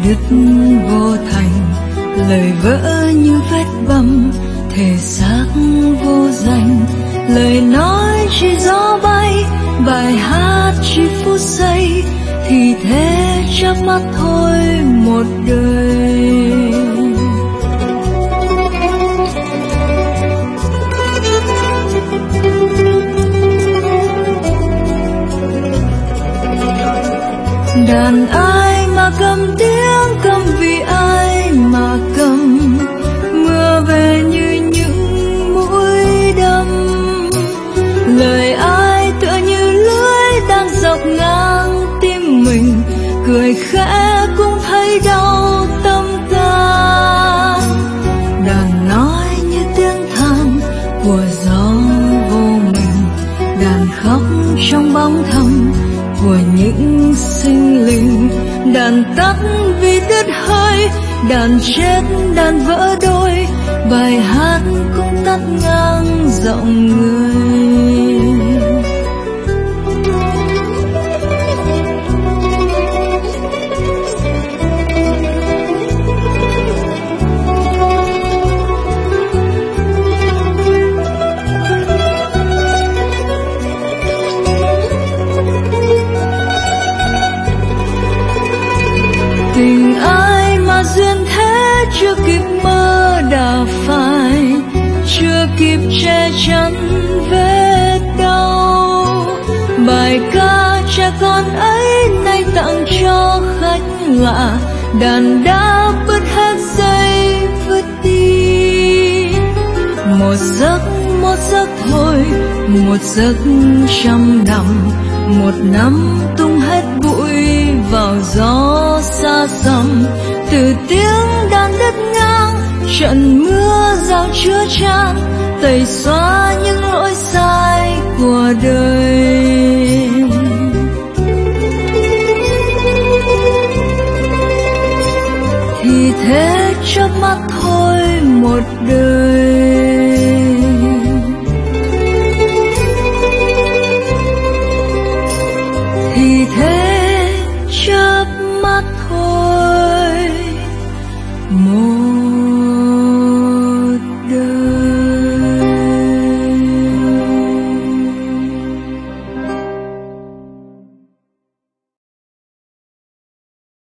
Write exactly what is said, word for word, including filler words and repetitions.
đứt vô thành, lời vỡ như vết bầm, thể xác vô danh. Lời nói chỉ gió bay, bài hát chỉ phút giây, thì thế chớp mắt thôi một đời. Đàn ai mà cầm tiếng, cầm vì ai mà cầm. Mưa về như những mũi đâm, lời ai tựa như lưỡi đang dọc ngang tim mình. Cười khẽ cũng thấy đau tâm can. Đàn nói như tiếng than của gió vô mình, đàn khóc trong bóng thầm của những sinh linh. Đàn tắt vì đứt hơi, đàn chết đàn vỡ đôi, bài hát cũng tắt ngang giọng người. Tình ai mà duyên thế chưa kịp mơ đã phai, chưa kịp che chắn vết đau. Bài ca trẻ con ấy nay tặng cho khách lạ, đàn đã bứt hết dây vứt đi. Một giấc một giấc thôi, một giấc trăm năm, một năm tung hết bụi vào gió xa xăm. Từ tiếng đàn đứt ngang, trận mưa rào chứa chan, tẩy xóa những lỗi sai của đời. Thì thế chớp mắt thôi một đời. Thì thế chớp mắt thôi một